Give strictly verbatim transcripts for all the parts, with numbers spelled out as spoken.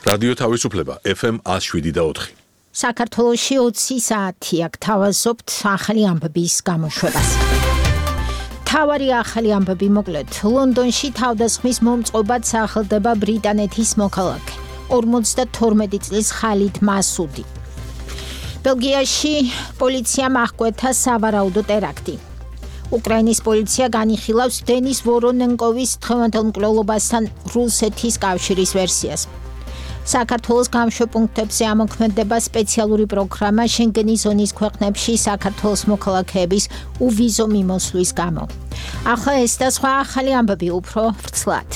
რადიო თავისუფლება ეფ ემ one oh seven და four. საქართველოში ოცი საათი აქ თავაზობთ ახალი ამბების გამოშვებას. თავარი ახალი ამბები მოკლედ. ლონდონში თავდასხმის მომწყობად სახელდება ბრიტანეთის მოქალაქე. ორმოცდათორმეტი წლის ხალიდ მასუდი. ბელგიაში პოლიციამ აღკვეთა სავარაუდო ტერაქტი. უკრაინის პოლიცია განიხილავს დენის ვორონენკოვის დღევანდელ მკვლელობასთან რუსეთის კავშირის ვერსიას. საქართველოს გამშვეპუნქტებზე ამოქმედება სპეციალური პროგრამა შენგენის ზონის ქვეყნებში საქართველოს მოქალაქეების უვიზო მიმოსვლის გამო. ახლა ეს და სხვა ახალი ამბები უფრო ვრცლად.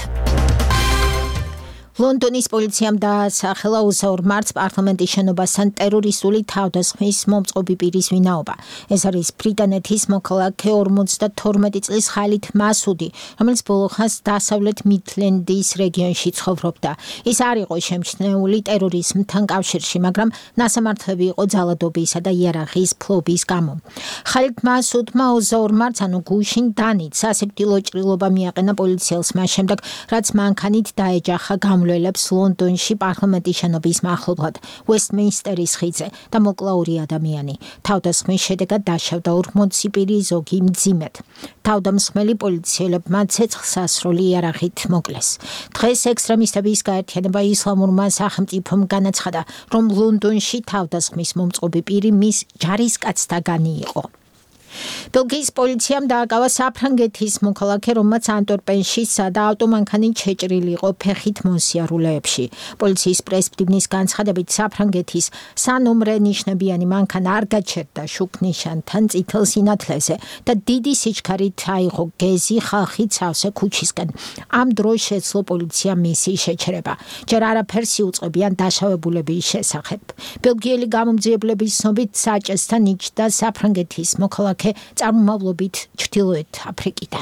ლონდონის პოლიციამ დაასახელა ოცდაორ მარტს პარლამენტის შენობასთან ტერორისტული თავდასხმის მომწყობი პირის ვინაობა. ეს არის ბრიტანეთის მოქალაქე ორმოცდათორმეტი წლის ხალიდ მასუდი, რომელიც ბოლო ხანს დასავლეთ მიდლენდის რეგიონში ცხოვრობდა. ის არ იყო შემჩნეული ტერორიზმთან კავშირში, მაგრამ ნასამართლები იყო ძალადობისა და იარაღის ფლობის გამო. ხალიდ მასუდმა ოცდაორ მარტს, ანუ გუშინ დანით, სასიკვდილო ჭრილობა მიაყენა პოლიციელს მას შემდეგ, რაც მანქანით დაეჯახა გამ ლონდონში პარლამენტის შენობის მახლობლად ვესტმინსტერის ხიდზე და მოკლა ორი ადამიანი. თავდასხმის შედეგად დაშავდა ორმოცი პირი, ზოგი მძიმედ. თავდამსხმელი პოლიციელებმა ცეცხლსასროლი იარაღით მოკლეს. დღეს ექსტრემისტების გაერთიანება ისლამურმა სახელმწიფომ განაცხადა, რომ ლონდონში თავდასხმის მომწყობი პირი მის ჯარისკაცთაგანი იყო. ბელგიის პოლიციამ დააკავა საფრანგეთის მოქალაქე, რომელმაც ანტვერპენში სადა ავტომანქანით შეჭრილი იყო ფეხით მოსიარულეებში. პოლიციის პრესმდივნის განცხადებით, საფრანგეთის სანომრე ნიშნებიანი მანქანა არ გაჩერდა შუქნიშანთან წითელ სინათლეზე და დიდი სიჩქარით აიღო გეზი ხალხით სავსე ქუჩისკენ. ამ დროს შეძლო პოლიციამ მისი შეჩერება. ჯერ არაფერს იუწყებიან დაშავებულების შესახებ. ბელგიელი გამომძიებლების ცნობით საჭესთან იჯდა საფრანგეთის მოქალაქე წარმომავლობით ჩრდილოეთ აფრიკიდან.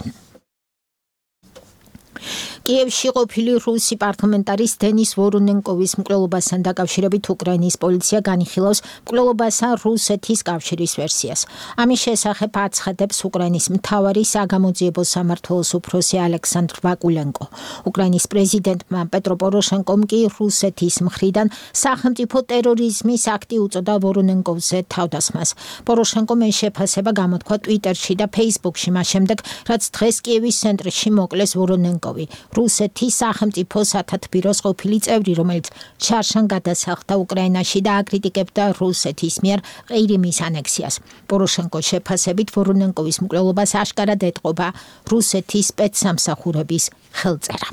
კიევში ყოფილი რუსი პარლამენტარის დენის ვორონენკოვის მკვლელობასთან დაკავშირებით უკრაინის პოლიცია განიხილავს მკვლელობასთან რუსეთის კავშირის ვერსიას. ამის შესახებ აცხადებს უკრაინის მთავარი საგამოძიებო სამმართველოს უფროსი ალექსანდრ ვაკულენკო. უკრაინის პრეზიდენტმა პეტრო პოროშენკომ კი რუსეთის მხრიდან სახელმწიფო ტერორიზმის აქტი უწოდა ვორონენკოვზე თავდასხმას. პოროშენკომ ეს შეფასება გამოთქვა ტვიტერში და ფეისბუქში მას შემდეგ, რაც დღეს კიევის ცენტრში მოკლეს ვორონენკოვი. რუსეთის სახელმწიფო სათათბიროს ყოფილი წევრი, რომელიც შარშან გადასახლდა უკრაინაში და აკრიტიკებდა რუსეთის მიერ ყირიმის ანექსიას. პოროშენკოს შეფასებით ვორონენკოვის მკვლელობას აშკარად ეტყობა რუსეთის სპეცსამსახურების ხელწერა.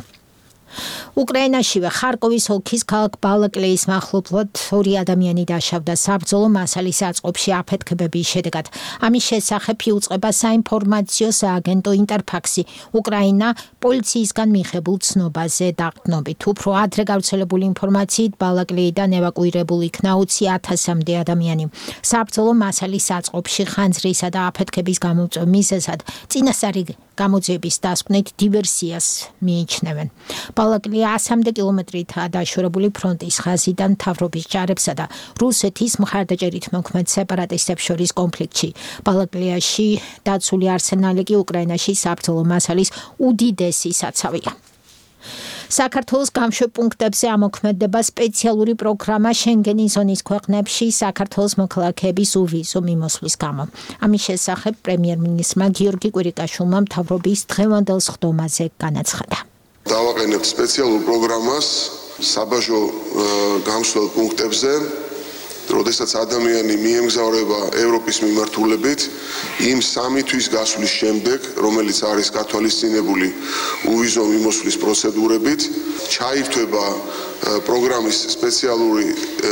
უკრაინაშივე ხარკოვის ოლქის ქალაქ ბალაკლეის მახლობლად ორი ადამიანი დაშავდა საბრძოლო მასალის აწყობში აფეთქებების შედეგად. ამის შესახებ იუწყება საინფორმაციო სააგენტო ინტერფაქსი უკრაინა პოლიციისგან მიღებულ ცნობაზე დაყრდნობით. უფრო ადრე გავრცელებული ინფორმაციით ბალაკლეიდან ევაკუირებულ იქნა ოცი ათასამდე ადამიანი. საბრძოლო მასალის აწყობში ხანძრისა და აფეთქების გამომწვევ მიზეზად წინასწარი გამოძიების დასკვნით დივერსიას მიიჩნევენ. ბალაკლია ასამდე კილომეტრითაა დაშორებული ფრონტის ხაზიდან მთავრობის ჯარებსა და რუსეთის მხარდაჭერით მოქმედ სეპარატისტებს შორის კონფლიქტში. ბალაკლიაში დაცული არსენალი კი უკრაინაში საბრძოლო მასალის უდიდესი საცავია. საქართველოს გამშვეპუნქტებზე ამოქმედება სპეციალური პროგრამა შენგენის ზონის ქვეყნებში საქართველოს მოქალაქეების უვიზო მიმოსვლის გამო. ამის შესახებ პრემიერ-მინისტრმა გიორგი კვირიკაშვილმა მთავრობის დღევანდელ სხდომაზე განაცხადა. დავაყენებთ სპეციალურ პროგრამას საბაჟო გამსვლელ პუნქტებზე, როდესაც ადამიანი მიემგზავრება ევროპის მიმართულებით იმ სამი თვის გასვლის შემდეგ, რომელიც არის გათვალისწინებული უვიზო მიმოსვლის პროცედურებით, ჩაირთვება პროგრამის სპეციალური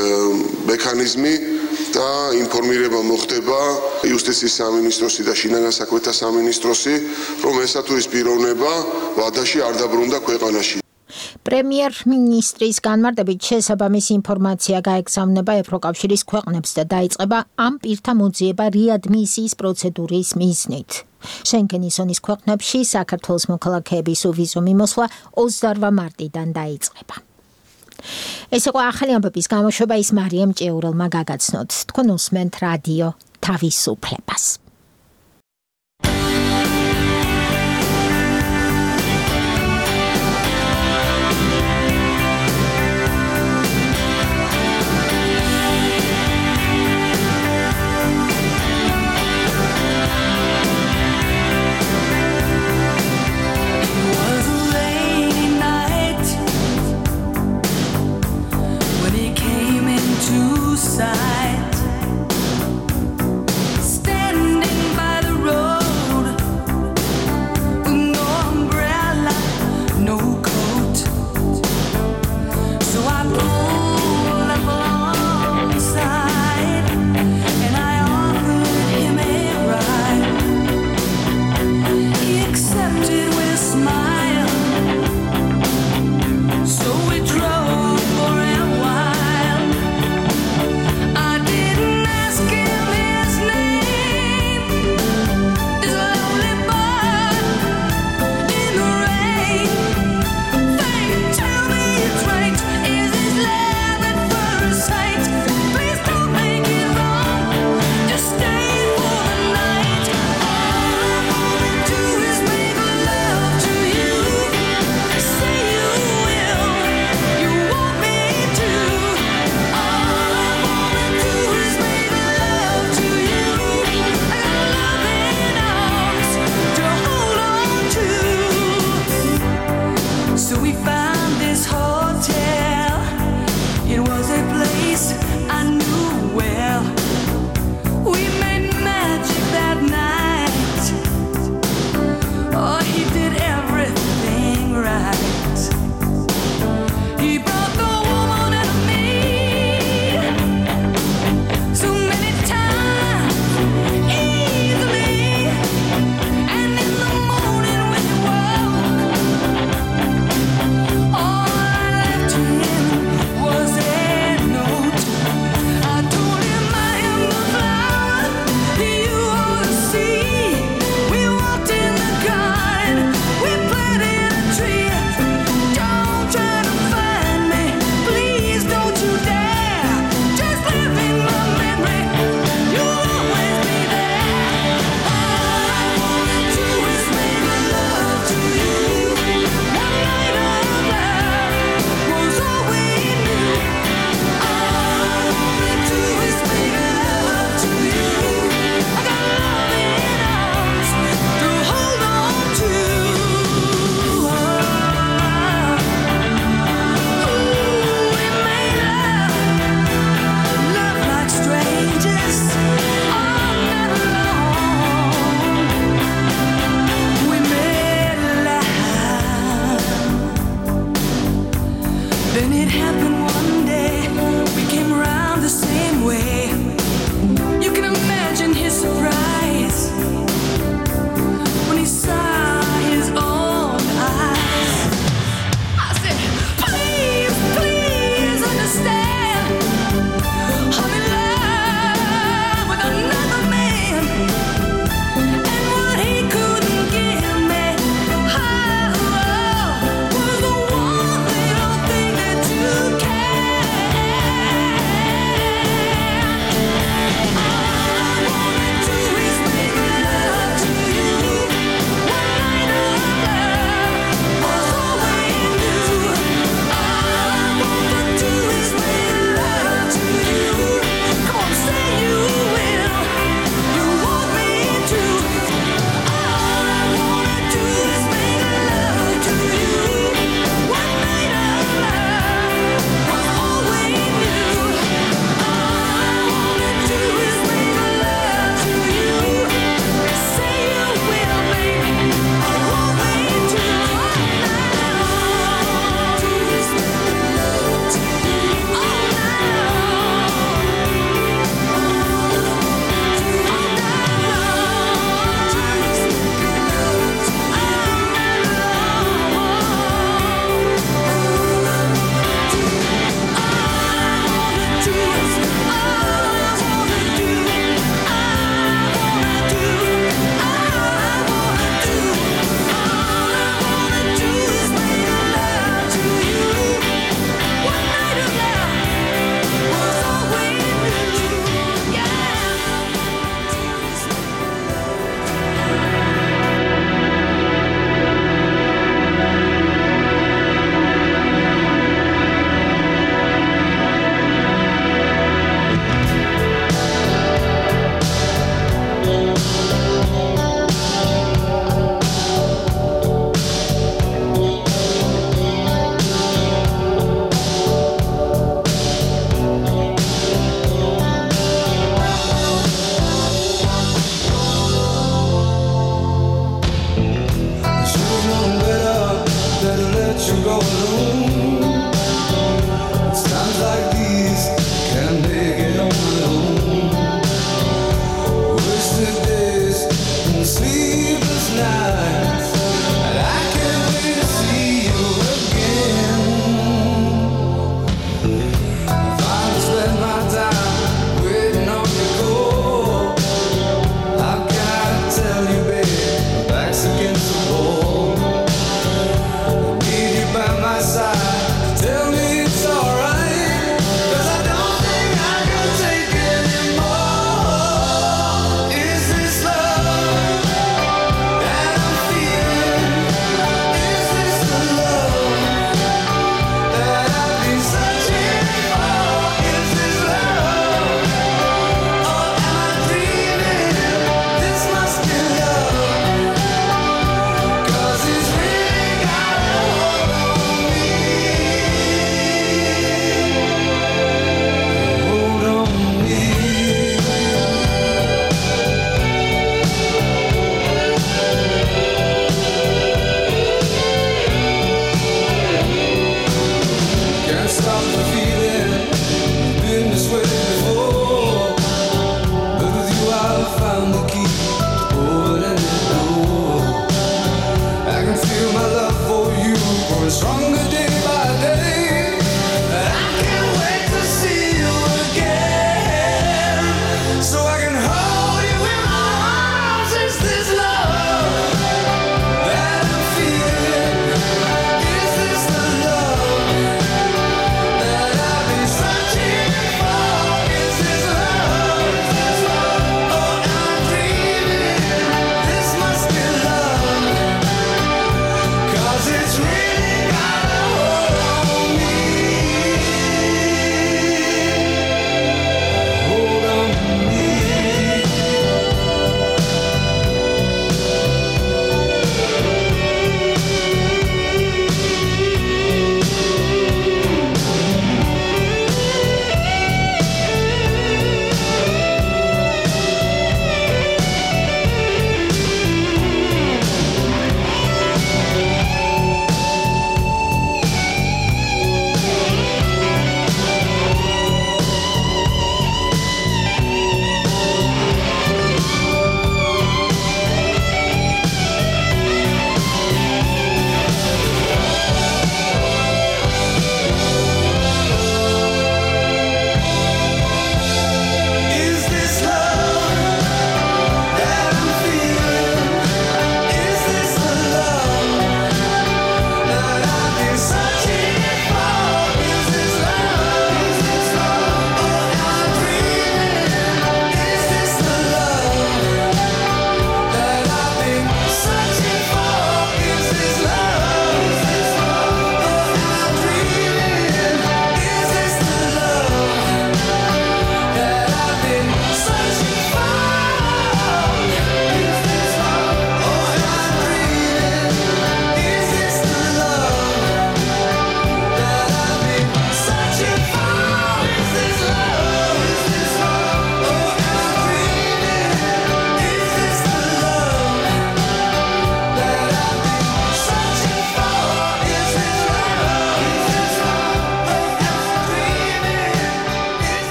მექანიზმი და ინფორმირება მოხდება იუსტიციის სამინისტროსი და შინაგან საქმეთა სამინისტროსი, რომ ესა თუ ის პიროვნება ვადაში არ დაბრუნდა ქვეყანაში. პრემიერ-მინისტრის განმარტებით შესაბამისი ინფორმაცია გაეგზავნება ევროკავშირის ქვეყნებს და დაიწყება ამ პირთა მოძიება რეადმისიის პროცედურის მიზნით. შენგენის ზონის ქვეყნებში საქართველოს მოქალაქეების უვიზო მიმოსვლა ოცდაორ მარტიდან დაიწყება. ეს იყო ახალი ამბების გამოშვება, ის მარიამ ჭეურელმა გაგაცნოთ. თქვენ უსმენთ რადიო თავისუფლებას.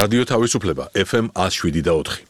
რადიო თავისუფლება ეფ ემ one oh seven და four.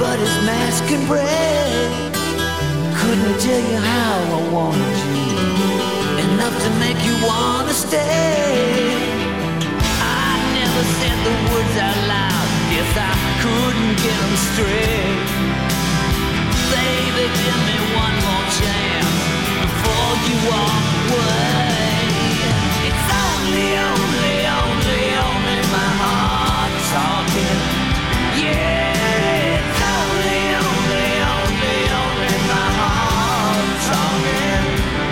but his mask can break. Couldn't tell you how I wanted you, enough to make you wanna stay. I never said the words out loud, guess I couldn't get them straight. Baby, give me one more chance before you walk away. It's only, only, only, only my heart talking. Yeah, it's only, only, only, only my heart talking.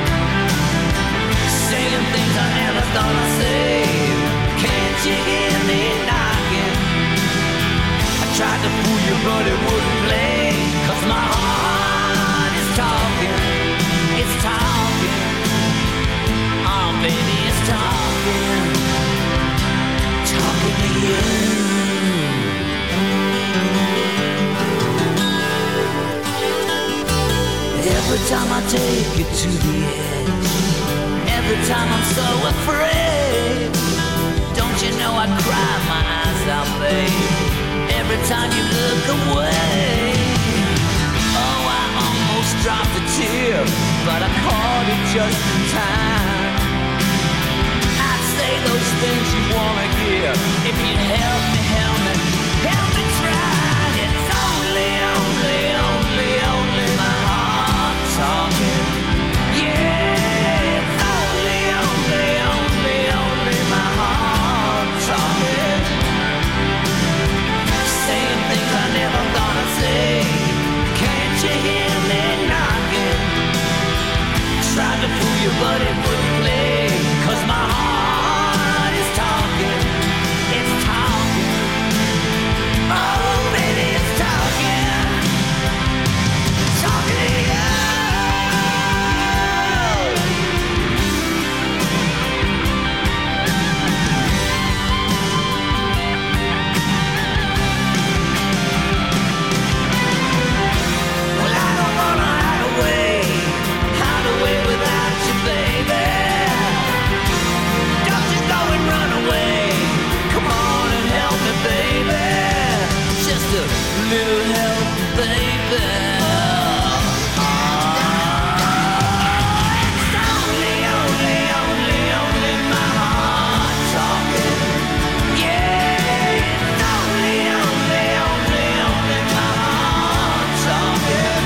Saying things I never thought I'd say. Can't you hear me knocking? I tried to fool you, but it wouldn't play. 'Cause my heart is talking. It's talking. Oh, baby, it's talking. Talking to you. Every time I take you to the edge, every time I'm so afraid, don't you know I cry my eyes out, babe, every time you look away. Oh, I almost dropped a tear, but I caught it just in time. I'd say those things you wanna hear if you'd help me, help me, help me try. It's only, only, only, only my heart talking. Yeah, it's only, only, only, only my heart talking. Saying things I never thought I'd say. Can't you hear me knocking? Tried to fool you, but it wouldn't play. 'Cause my heart is talking. It's talking. Oh, baby, it's talking. Talking to you. Well, I don't wanna hide away, hide away without you, baby. Don't you go and run away. Come on and help me, baby. Just a little help, baby. It's only, only, only, only my heart talking. Yeah, it's only, only, only, only my heart talking.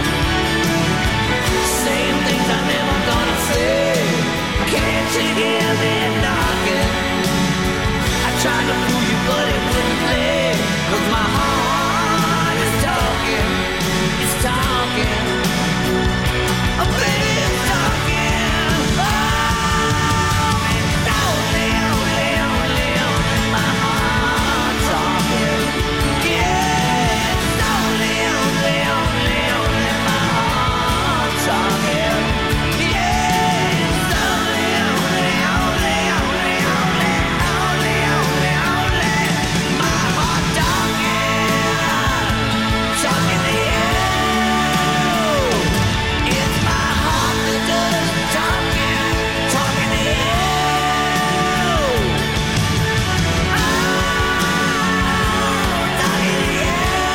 Saying things I never gonna say. Can't you hear me knocking? I tried to fool you, but it wouldn't play. 'Cause my heart is talking. It's talking. Oh, baby, it's talking. Oh, it's only, only, only, only my heart talking. Yeah, it's only, only, only, only my heart talking. Yeah, it's only, only, only, only, only, only, only, only my heart talking. Talking to you. It's my heart that does talking. Talking to you. Oh, talking to you.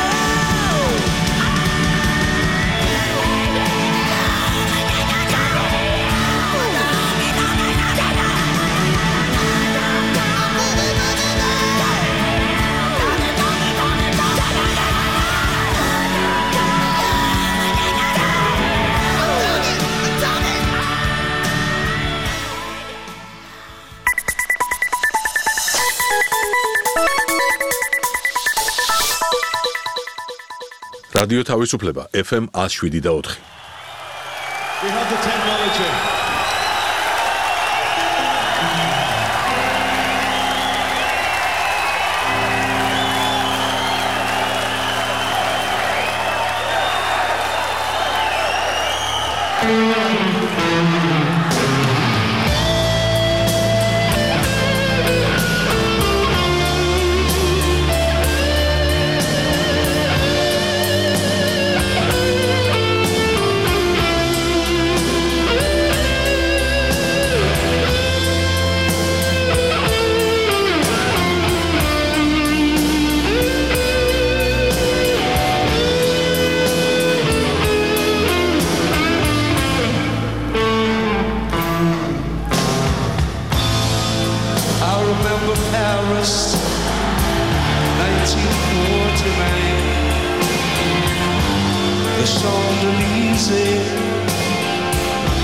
რადიო თავისუფლება ეფ ემ one oh seven და four. We have the technology.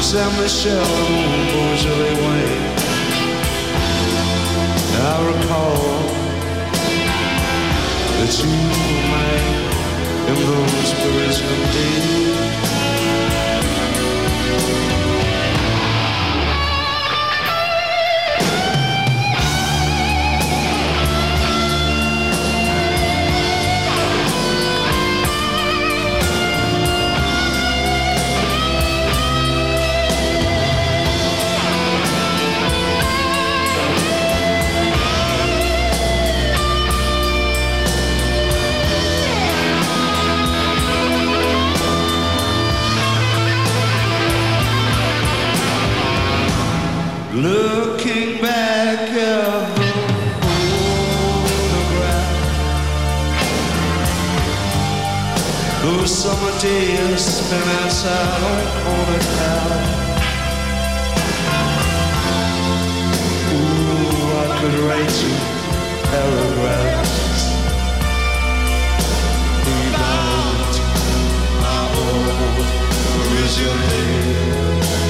Saint-Michel, Beaujolais way. I recall that you were mine in those Parisian days. Looking back at the photograph, those summer days spent outside on Corner Town. Ooh, I could write you paragraphs about my old Parisian days.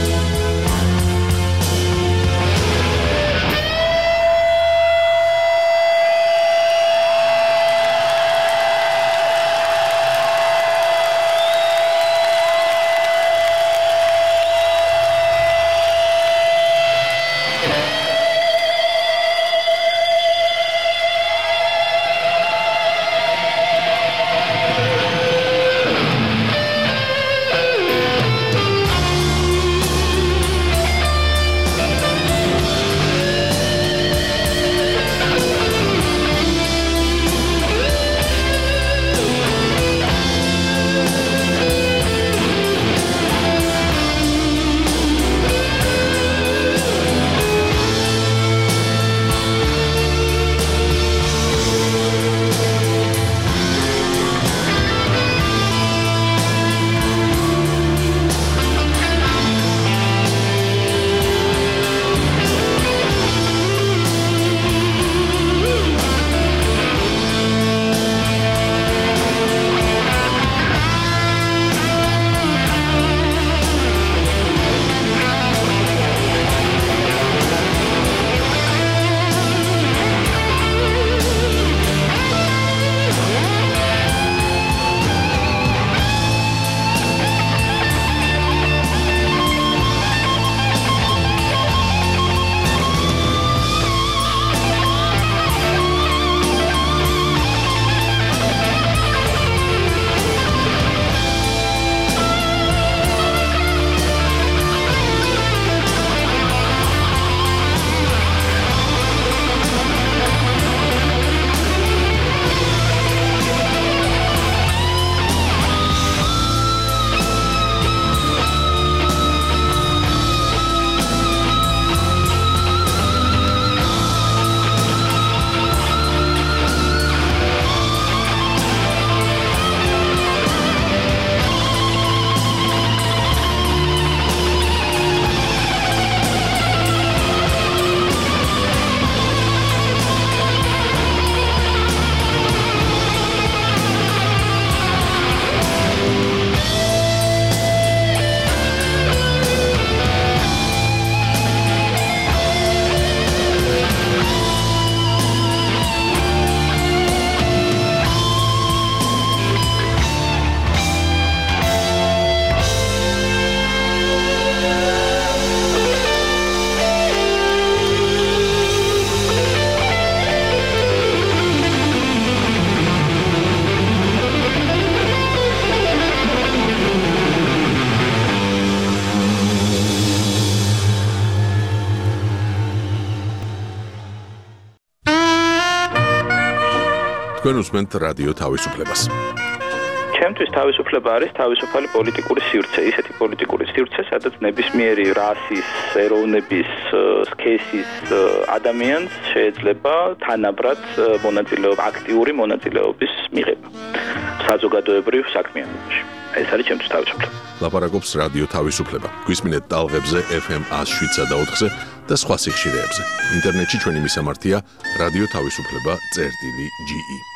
თქვენ უსმენთ რადიო თავისუფლებას. ჩემთვის თავისუფლება არის თავისუფალი პოლიტიკური სივრცე, ისეთი პოლიტიკური სივრცე, სადაც ნებისმიერი რასის, ეროვნების, სქესის ადამიანს შეიძლება თანაბრად მონაწილეობა, აქტიური მონაწილეობის მიღება საზოგადოებრივ საქმიანობაში. ეს არის ჩემთვის თავისუფლება. ლაპარაკობს რადიო თავისუფლება. გვისმინეთ ტალღებზე ეფ ემ one oh seven point four-ზე და სხვა სიხშირეებზე. ინტერნეტში ჩვენი მისამართია რადიო თავისუფლება წერტილი ჯი ი.